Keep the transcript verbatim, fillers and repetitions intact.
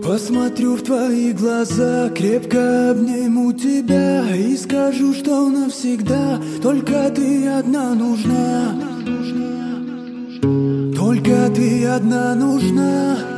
Посмотрю в твои глаза, крепко обниму тебя и скажу, что навсегда только ты одна нужна. Только ты одна нужна.